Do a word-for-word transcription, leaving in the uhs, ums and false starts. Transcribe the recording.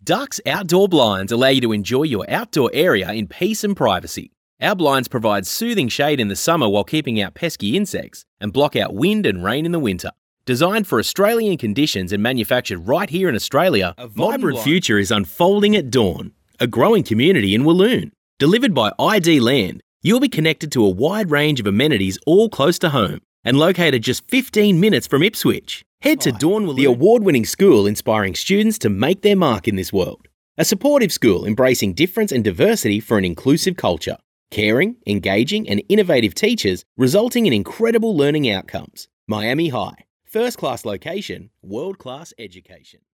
Duck's outdoor blinds allow you to enjoy your outdoor area in peace and privacy. Our blinds provide soothing shade in the summer while keeping out pesky insects and block out wind and rain in the winter. Designed for Australian conditions and manufactured right here in Australia, a vibrant future is unfolding at Dawn, a growing community in Walloon. Delivered by I D Land, you'll be connected to a wide range of amenities all close to home and located just fifteen minutes from Ipswich. Head to Dawn Walloon, the award-winning school inspiring students to make their mark in this world. A supportive school embracing difference and diversity for an inclusive culture. Caring, engaging and innovative teachers resulting in incredible learning outcomes. Miami High. First-class location, world-class education.